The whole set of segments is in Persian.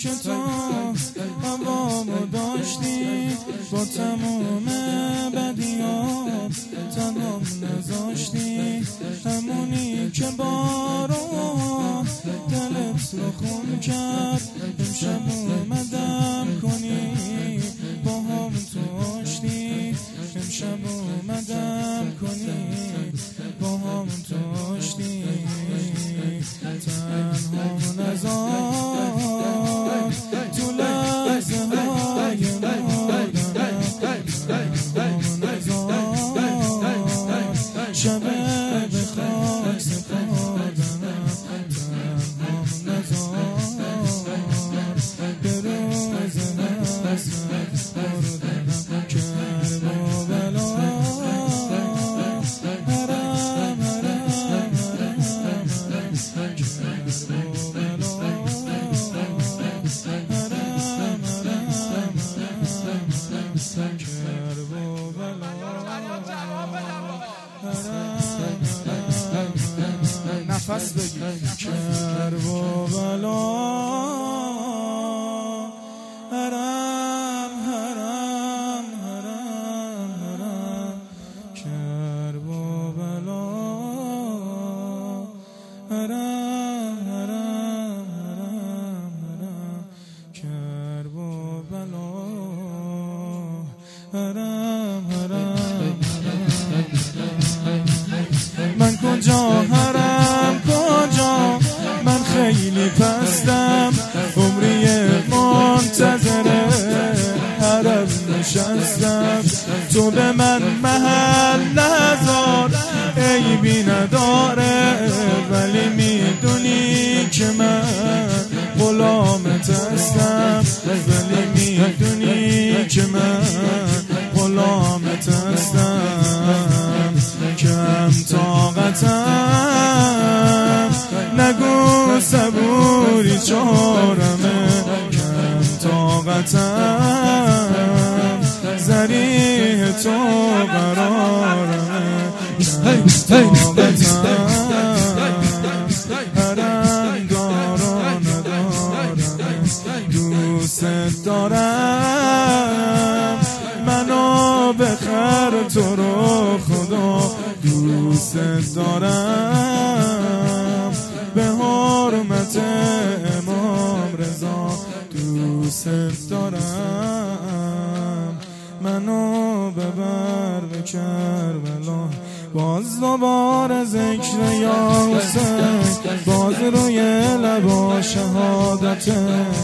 که تو هوامو داشتی، با تمام بدیات تنها نذاشتی، همونی که بارون دلت رو خون کرد. امشب اومدم کنی با هم تو آشتی، امشب اومدم کنی با هم تو آشتی. تنها نذار تو لحظه های مردنم، تنها نذار شب به خاک سپردنم، تنها نذار به روز حسرت بردنم. کرب و بلا حرم حرم حرم حرم، کرب و بلا حرم حرم حرم حرم، کرب و بلا حرم. نفس بگیر. کرب و بلا حرم حرم حرم حرم، کرب و بلا حرم حرم حرم حرم، کرب و بلا حرم حرم حرم. من کجا حرم کجا، من خیلی پستم، عمری منتظر حرم نشستم. تو به من محل نذار، عیبی نداره، ولی میدونی که من غلامت هستم، ولی میدونی که من غلامت هستم. کم طاقتم نگو صبوری چارمه، کم طاقتم ذریح تو قرارمه، کم طاقتم حرم دارا ندارمه. دوست دارم منو بخر تو رو خدا، دوست دارم به حرمت امام رضا، دوست دارم منو ببر به کربلا. باز دوباره ذکر یا حسین، باز روی لبا شهادته،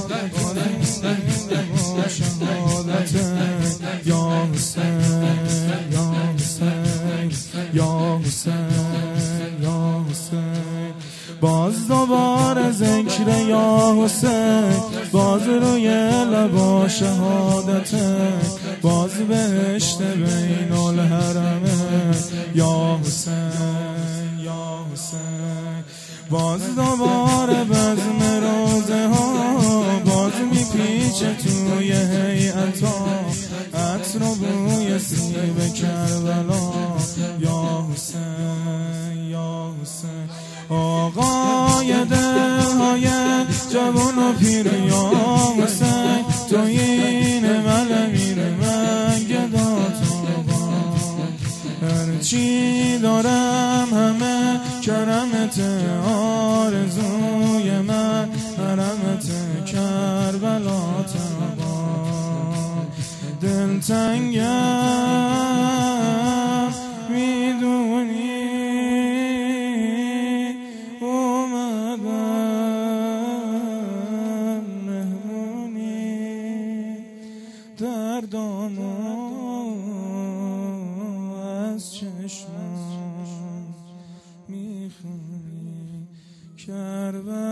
یا حسین یا حسین یا حسین یا حسین. باز دوباره ذکر یا حسین، باز روی لبا شهادته، باز بهشت بین الحرمه، یا حسین یا حسین. باز دوباره بزم روزه ها، باز میپیچه توی هیئتا، عطر و بوی سیب کربلا، یا حسین یا حسین. آقای دلهای جوان و پیر یا حسین، تو این من امیر من گدا تابا، هرچی دارم همه کرمت، آرزوی من حرمت کربلا تابا. دلتنگم میدونی اومدم مهمونی، دردامو از چشمم میخونی کربلا.